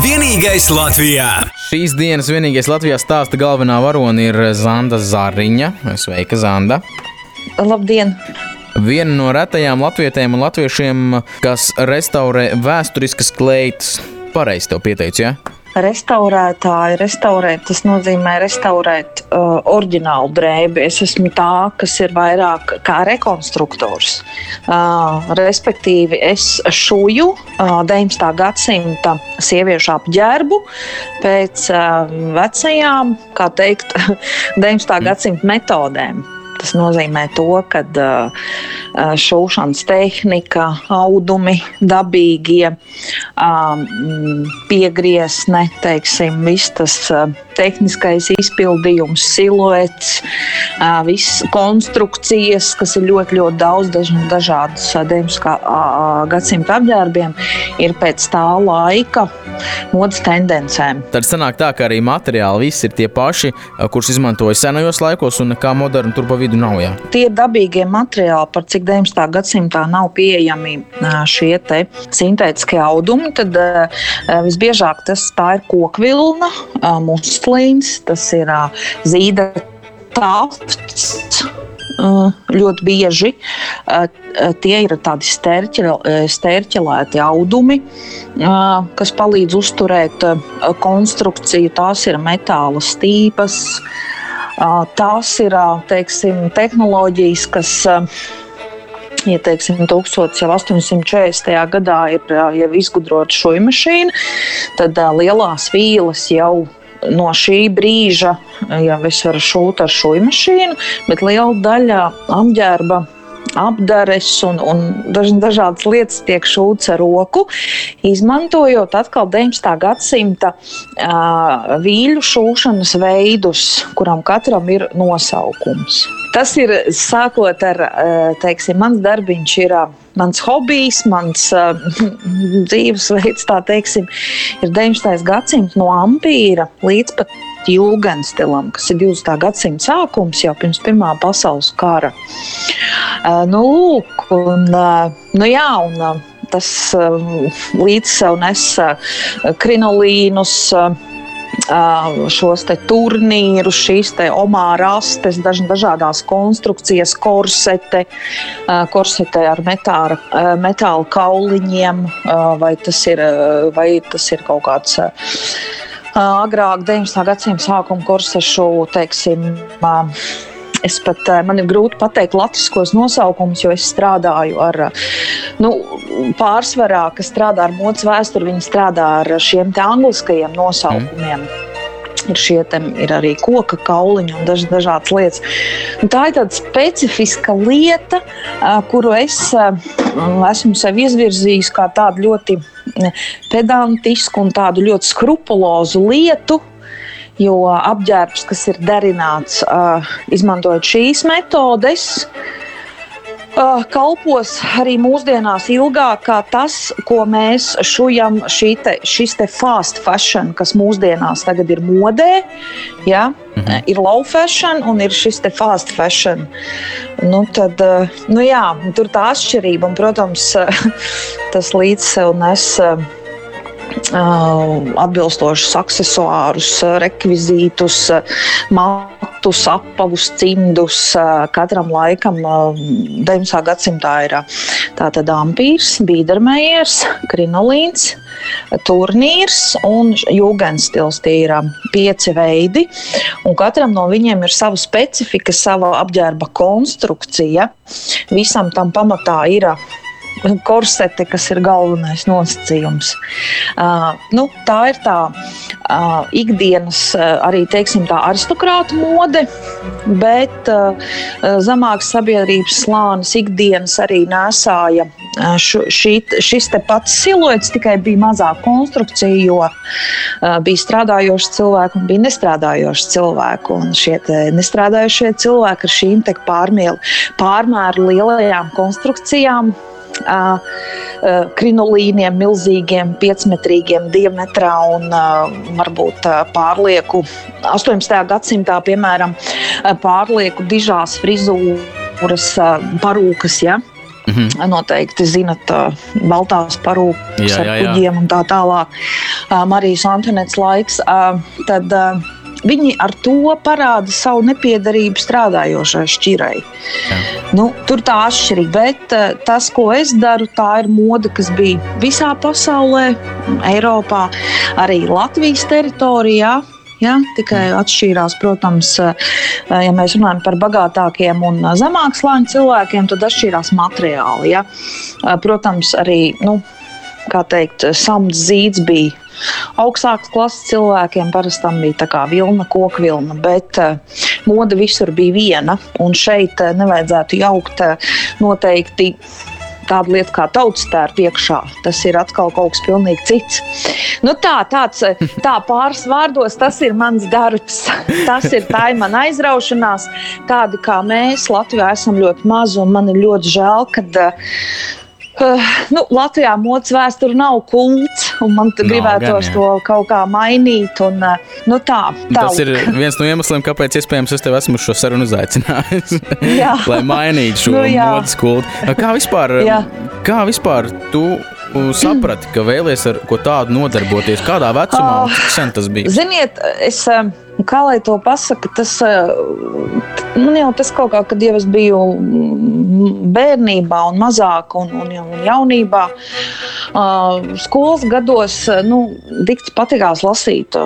Vienīgais Latvijā. Šīs dienas vienīgais Latvijā stāsta galvenā varone ir Zanda Zariņa. Sveika, Zanda! Labdien! Viena no retajām latvietēm un latviešiem, kas restaurē vēsturiskas kleitas. Pareizi tev pieteicu, ja? Restaurētāji, restaurēt, tas nozīmē restaurēt oriģinālu drēbi. Es esmu tā, kas ir vairāk kā rekonstruktors. Respektīvi, es šuju 19. gadsimta sieviešu apģērbu pēc vecajām, kā teikt, 19. gadsimta metodēm. Tas nozīmē to, ka šūšanas tehnika, audumi, dabīgie, piegriezne, teiksim, viss tas tehniskais izpildījums, siluets, viss konstrukcijas, kas ir ļoti, ļoti daudz dažādas 19. gadsimta apģērbiem, ir pēc tā laika modes tendencēm. Tad sanāk tā, ka arī materiāli visi ir tie paši, kurus izmantoja senajos laikos un nekā moderna tur pa vidu nav, jā? Tie ir dabīgie materiāli, par cik 19. gadsimtā nav pieejami šie te sintētiskie audumi, tad visbiežāk tā ir kokvilna, muslīns, tas ir zīda tafts, ļoti bieži. Tie ir tādi stērķelēti audumi, kas palīdz uzturēt konstrukciju. Tās ir metāla stīpas, tās ir, teiksim, tehnoloģijas, kas, ja teiksim, 1840. gadā ir jau izgudrota šujmašīna, tad lielās vīles jau no šī brīža jau es varu šūt ar šujmašīnu, bet liela daļa apģērba, apdares un dažādas lietas tiek šūts ar roku, izmantojot atkal 19. gadsimta vīļu šūšanas veidus, kuram katram ir nosaukums. Tas ir sākot ar, teiksim, mans darbiņš ir mans hobijs, mans dzīvesveids, tā teiksim, ir 19. gadsimts no ampīra līdz pat jūgenstilam, kas ir 20. gadsimta sākums jau pirms Pirmā pasaules kara. Lūk, tas līdz sev nes krinolīnus, šos te turnīrus, šīs te omārastes, dažādās konstrukcijas, korsete ar metāla kauliņiem, vai tas ir kaut kāds agrāk 19. gadsimta sākuma korsešu, teiksim, man ir grūti pateikt latviskos nosaukumus, jo es strādāju ar, pārsvarā, kas strādā ar modes vēsturi, viņi strādā ar šiem te angliskajiem nosaukumiem. Ir arī koka kauliņi un dažādas lietas. Tā ir tāda specifiska lieta, kuru es esmu sev izvirzījis kā tādu ļoti pedantisku un tādu ļoti skrupulozu lietu, jo apģērbs, kas ir darināts, izmantojot šīs metodes, kalpos arī mūsdienās ilgāk kā tas, ko mēs šujam, šis te fast fashion, kas mūsdienās tagad ir modē, ja? Ir low fashion un ir šis te fast fashion. Tur tā atšķirība un, protams, tas līdz sev nes atbilstošus aksesuārus, rekvizītus, matus, apavus, cimdus. Katram laikam 19. gadsimtā ir tātad ampīrs, bīdermejers, krinolīns, turnīrs un jūgenstils. Tie ir 5 veidi, un katram no viņiem ir sava specifika, sava apģērba konstrukcija. Visam tam pamatā ir korsete, kas ir galvenais nosacījums. Tā ir tā ikdienas, arī teiksim tā aristokrāta mode, bet zemāks sabiedrības slānis ikdienas arī nesāja šis te pats siluets, tikai bija mazāk konstrukcija, jo bija strādājoši cilvēki un bija nestrādājoši cilvēki. Un šie nestrādājošie cilvēki ar šīm te pārmēru lielajām konstrukcijām, krinolīniem, milzīgiem, 5-metrīgiem diametrā un varbūt pārlieku 18. gadsimtā, piemēram, pārlieku dižās frizūras parūkas, ja? Noteikti zinat baltās parūkas ar kuģiem un tā tālāk. Marijas Antonetes laiks. Tad viņi ar to parāda savu nepiederību strādājošai šķirai. Tur tā atšķirība, bet tas, ko es daru, tā ir moda, kas bija visā pasaulē, Eiropā, arī Latvijas teritorijā. Ja, tikai atšķīrās, protams, ja mēs runājam par bagātākiem un zemāk slāņu cilvēkiem, tad atšķīrās materiāli. Ja. Protams, arī, samts zīds bija augstākas klases cilvēkiem, parastam bija tā kā vilna, kokvilna, bet moda visur bija viena, un šeit nevajadzētu jaukt noteikti tāda lieta kā tautstērpa iekšā. Tas ir atkal kaut kas pilnīgi cits. Tā pāris vārdos, tas ir mans darbs. Tā ir mana aizraušanās. Tādi kā mēs Latvijā esam ļoti mazi, un man ir ļoti žēl, kad Latvijā modes vēsture nav kults, un man gribētos to kaut kā mainīt. Un, Tas ir viens no iemesliem, kāpēc iespējams es tev esmu šo sarunu uzaicinājis. Lai mainītu šo modes kultu. Kā vispār tu saprati, ka vēlies ar ko tādu nodarboties? Kādā vecumā un cik sen tas bija? Ziniet, kā lai to pasaka, tas kaut kā, kad jau es biju bērnībā un mazāk un jaunībā, skolas gados, dikti patīkās lasīt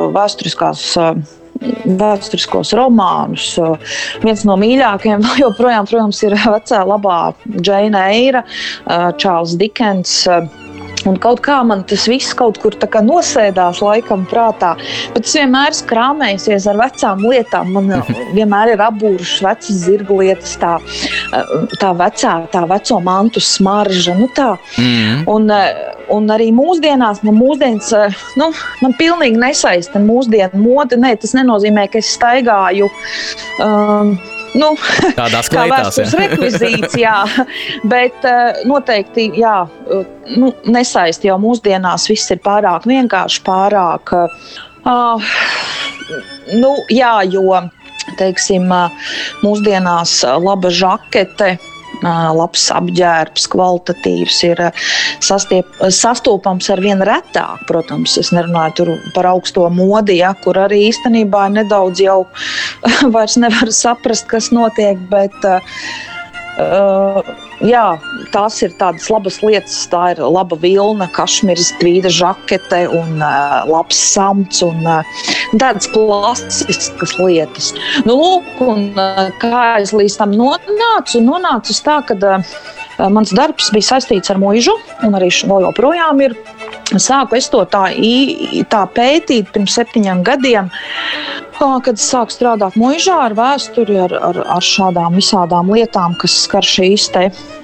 vēsturiskos romānus. Viens no mīļākajiem vēl joprojām, protams, ir vecā labā Džeina Eira, Čārls Dikens. Un kaut kā man tas viss kaut kur tā kā nosēdās laikam prātā, bet es vienmēr skrāmējusies ar vecām lietām. Man vienmēr ir apbūrušas vecas zirgu lietas, tā veco mantu smarža, tā. Un arī mūsdienās, man pilnīgi nesaista mūsdienu mode. Nē, tas nenozīmē, ka es staigāju tādās kā kleitās, vēstures rekvizīts, bet noteikti, nesaist, jo mūsdienās viss ir pārāk vienkārši, pārāk, jo, teiksim, mūsdienās laba žakete, labs apģērbs, kvalitatīvs, ir sastopams ar vien retāk. Protams, es nerunāju tur par augsto modi, kur arī īstenībā nedaudz jau vairs nevar saprast, kas notiek, bet tās ir tādas labas lietas. Tā ir laba vilna, kašmiras tvīda žakete un labs samts un tādas klasiskas lietas. Kā es līdz tam nonācu uz tā, kad mans darbs bija saistīts ar muižu, un arī vēl joprojām ir. Sāku es to tā pētīt pirms 7 gadiem, kad es sāku strādāt muižā ar vēsturi, ar šādām visādām lietām, kas skar šīs te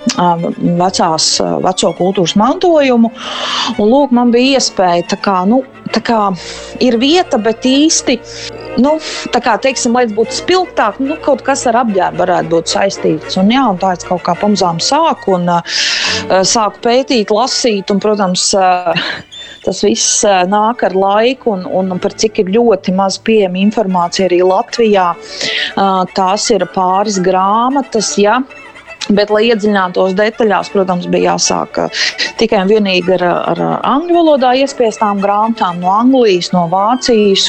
veco kultūras mantojumu. Un man bija iespēja, tā kā ir vieta, bet īsti, teiksim, lai būtu spilgtāk, kaut kas ar apģērbu varētu būt saistīts. Un tā es kaut kā pamazām sāku pētīt, lasīt, un, protams, tas viss nāk ar laiku, un par cik ir ļoti maz pieejama informācija arī Latvijā. Tās ir pāris grāmatas, bet, lai iedziļinātos detaļās, protams, bija jāsāk tikai un vienīgi ar angļu valodā iespiestām grāmatām no Anglijas, no Vācijas.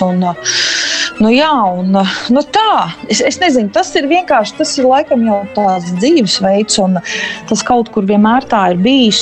Tā. Es nezinu, tas ir vienkārši, tas ir laikam jau tāds dzīvesveids, un tas kaut kur vienmēr tā ir bijis.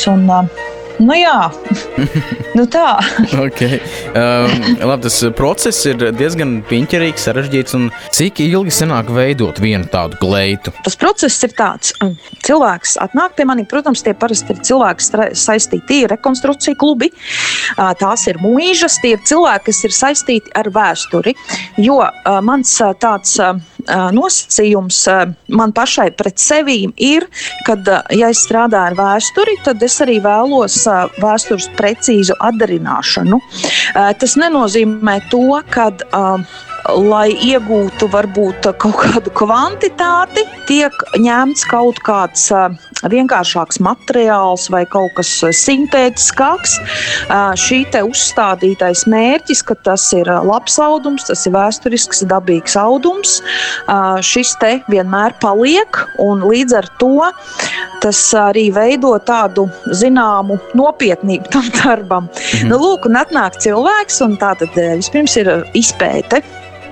Tā. Okay. Labi, tas process ir diezgan piņķerīgs, sarežģīts. Un cik ilgi sanāk veidot vienu tādu kleitu? Tas process ir tāds. Cilvēks atnāk pie mani, protams, tie parasti ir cilvēki saistīti. Tie ir rekonstrukcija klubi, tās ir muižas, tie ir cilvēki, kas ir saistīti ar vēsturi. Jo mans tāds nosacījums man pašai pret sevīm ir, kad, ja es strādāju ar vēsturi, tad es arī vēlos vēstures precīzu atdarināšanu. Tas nenozīmē to, kad, lai iegūtu varbūt kaut kādu kvantitāti, tiek ņemts kaut kāds vienkāršāks materiāls vai kaut kas sintētiskāks. Šī te uzstādītais mērķis, ka tas ir labs audums, tas ir vēsturisks, dabīgs audums, šis te vienmēr paliek, un līdz ar to tas arī veido tādu zināmu nopietnību tam darbam. Nu, lūk, un atnāk cilvēks, un tātad vispirms ir izpēte.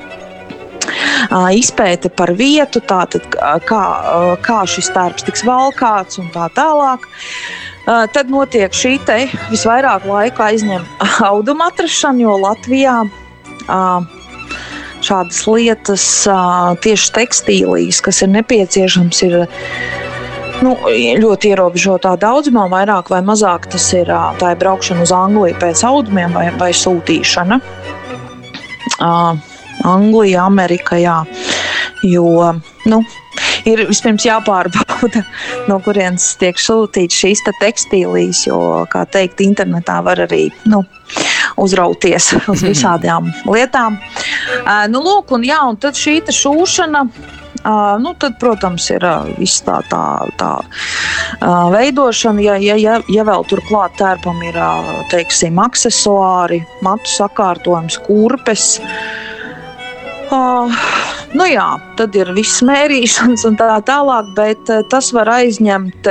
Izpēte par vietu, tātad kā šis tērps tiks valkāts un tā tālāk. Tad notiek šī te visvairāk laika aizņem auduma atrašana, jo Latvijā šādas lietas tieši tekstīlīs, kas ir nepieciešams, ir ļoti ierobežotā daudzumā, vairāk vai mazāk tas ir tā ir braukšana uz Angliju pēc audumiem vai sūtīšana. Anglija, Amerika, jā, jo, ir vispirms jāpārbauda, no kurienes tiek sūtīts šīs tekstīlīs, jo, kā teikt, internetā var arī, uzrauties uz visādām lietām. Lūk, un jā, un tad šī šūšana, tad, protams, ir viss tā veidošana, ja vēl turklāt tērpam ir, teiksim, aksesuāri, matu sakārtojums, kurpes, jā, tad ir viss mērīšanas un tā tālāk, bet tas var aizņemt,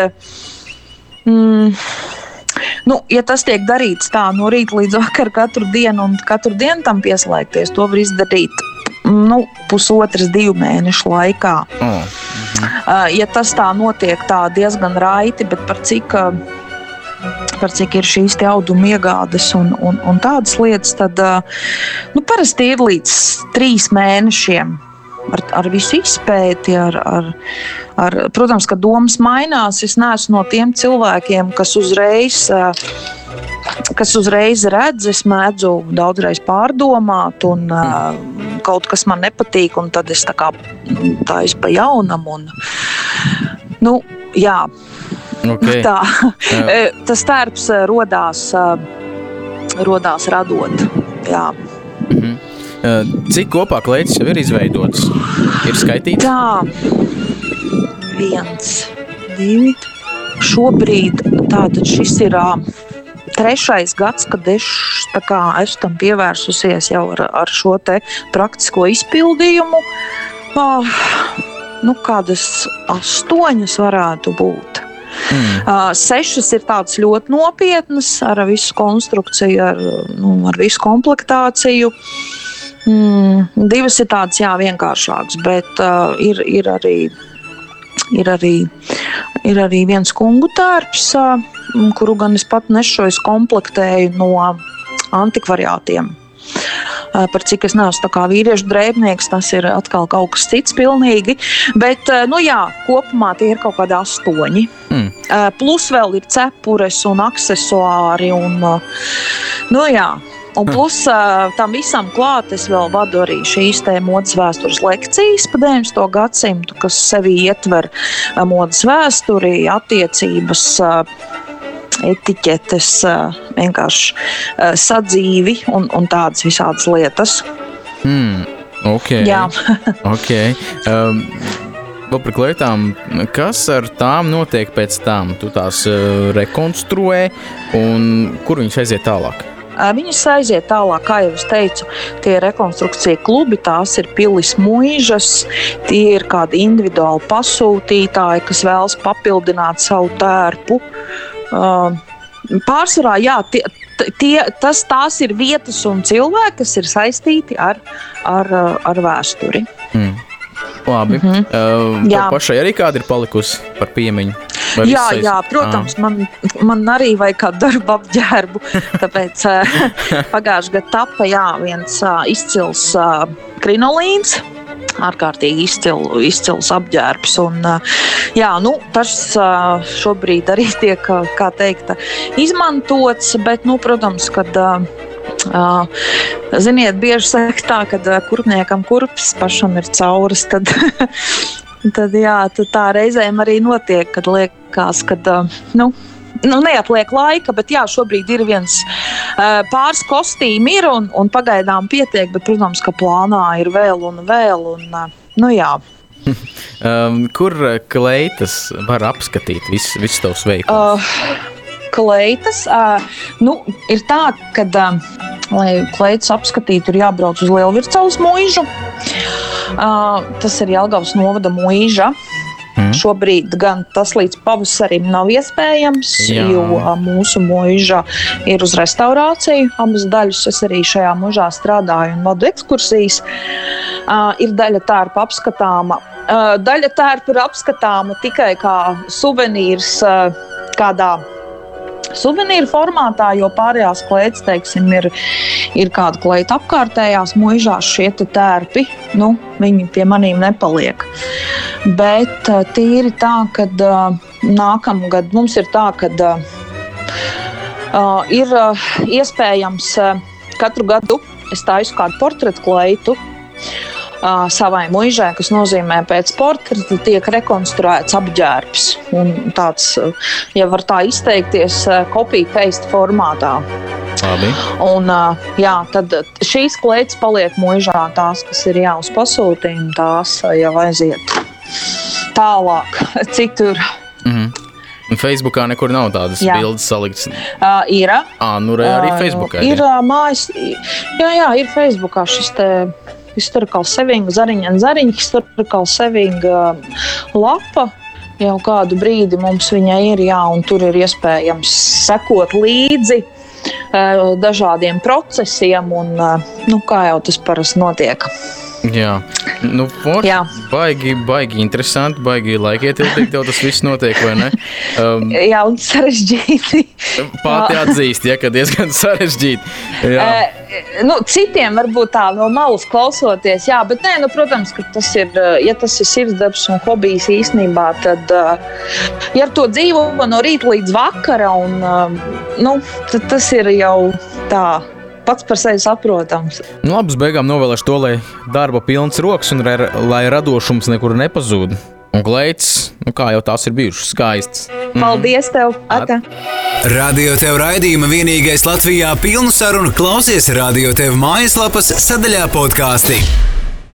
ja tas tiek darīts tā no rīta līdz vakar katru dienu un katru dienu tam pieslēgties, to var izdarīt 1,5–2 mēnešu laikā. Ja tas tā notiek tā diezgan raiti, bet par cik ir šīs te auduma iegādes un tādas lietas, tad parasti ir līdz 3 mēnešiem ar visu izpēti, protams, ka domas mainās. Es neesmu no tiem cilvēkiem, kas uzreiz redz, es mēdzu daudzreiz pārdomāt un kaut kas man nepatīk, un tad es tā es pa jaunam un, jā. Okay. Tā, tas tērps rodās radot, jā. Cik kopā kleitis jau ir izveidots? Ir skaitīts? Tā, 1, 2, šobrīd tātad šis ir 3. gads, kad es tam pievērsusies jau ar šo te praktisko izpildījumu. Kādas 8 varētu būt. 6 ir tādas ļoti nopietnas ar visu konstrukciju, ar visu komplektāciju. 2 ir tādas, jā, vienkāršākas, bet ir arī viens kungu tērps, kuru gan es pat nešoju, komplektēju no antikvariātiem. Par cik es neesmu tā kā vīriešu drēbnieks, tas ir atkal kaut kas cits pilnīgi, bet, jā, kopumā tie ir kaut kādi 8. Plus vēl ir cepures un aksesuāri un, jā. Un plus tam visam klāt es vēl vadu arī šīs te modes vēstures lekcijas pa 19. gadsimtu, kas sevī ietver modes vēsturi, attiecības, etiķetes, vienkārši sadzīvi un tādas visādas lietas. Ok. Jā. Ok. Vēl par kleitām, kas ar tām notiek pēc tam? Tu tās rekonstruē un kur viņas aiziet tālāk? Viņas aiziet tālāk, kā jau es teicu, tie rekonstrukcija klubi, tās ir pilis muižas, tie ir kādi individuāli pasūtītāji, kas vēlas papildināt savu tērpu. Pārsvarā, jā, tās ir vietas un cilvēki, kas ir saistīti ar vēsturi. Labi. Pašai arī kāda ir palikusi par piemiņu? Jā, protams, man arī vajag kādu darbu apģērbu, tāpēc pagājušajā gadā tapa viens izcils krinolīns, ārkārtīgi izcils apģērbs. Un, tas šobrīd arī tiek, kā teikt, izmantots, bet, protams, kad ziniet, bieži saka tā, kad kurpniekam kurpes pašam ir cauras, tad tā reizēm arī notiek, kad liekas, kad, neatliek laika, bet jā, šobrīd ir viens pāris kostīmi ir un pagaidām pietiek, bet, protams, ka plānā ir vēl un, jā. Kur kleitas var apskatīt visus tavus veikumus? Kleitas, ir tā, ka, lai kleitas apskatītu, ir jābrauc uz Lielvircavas muižu. Tas ir Jelgavas novada muiža. Šobrīd gan tas līdz pavasarim nav iespējams, jo mūsu muiža ir uz restaurāciju. Abas daļas es arī šajā muižā strādāju un vadu ekskursijas. Ir daļa tērpa apskatāma. Daļa tērpa ir apskatāma tikai kā suvenīrs kādā suvenīru formātā, jo pārējās kleitas, teiksim, ir kāda kleita apkārtējās muižās, šie tērpi, viņi pie manīm nepaliek. Bet tīri tā, kad nākamgad mums ir tā, kad ir iespējams katru gadu es taisu kādu portretu kleitu savai muižai, kas nozīmē pēc portreta tiek rekonstruēts apģērbs. Un tāds, ja var tā izteikties, copy-paste formātā. Labi. Un tad šīs kleitas paliek muižā, tās, kas ir uz pasūtījumu, tās jau aiziet tālāk, citur. Facebookā nekur nav tādas bildes saliktas? Ir. Arī Facebookā ir. Mājas, ir Facebookā šis te Historikāls Sevinga, Historikāls Sevinga lapa. Jau kādu brīdi mums viņa ir, un tur ir iespējams sekot līdzi dažādiem procesiem, un, kā jau tas parasti notiek. Jā, baigi interesanti, baigi laikietilpīgi tev tas viss notiek, vai ne? Jā, un sarežģīti. Pati atzīst, ka diezgan sarežģīti. Citiem varbūt tā no malas klausoties, bet protams, ka tas ir, ja tas ir sirdsdarbs un hobijs īstenībā, tad, ja ar to dzīvo no rīta līdz vakara, tad tas ir jau tā pats par sevi saprotams. Labi, beigām novēlēšu to, lai darba pilns rokas un lai radošums nekur nepazūd. Un kleitas, kā jau tās ir bijušas, skaistas. Paldies tev! Ata. Radio Tev raidījuma vienīgais Latvijā pilnu sarunu klausies Radio Tev mājaslapas sadaļā podkāsti.